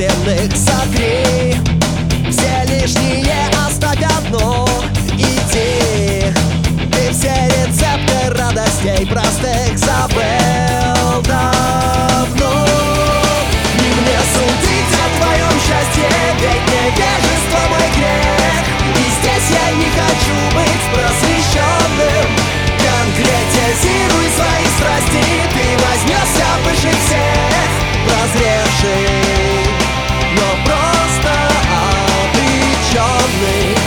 потерянных согрей. Все лишнее оставь одно, иди. Ты все рецепты радостей простых забыл давно. Не мне судить о твоем счастье, ведь невежество мой грех. И здесь я не хочу быть просвещенным. Конкретизируй свои страсти, ты вознесся выше всех. Прозревший, но просто обреченный.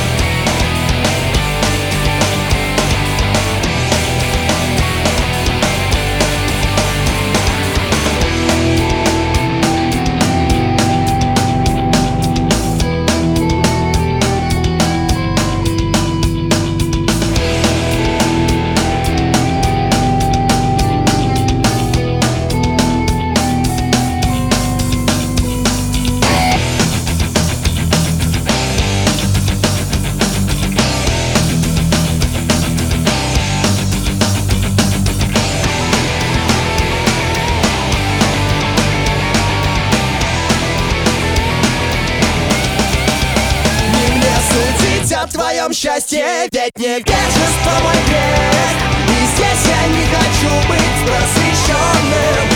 О твоем счастье, ведь невежество мой грех. И здесь я не хочу быть просвещенным.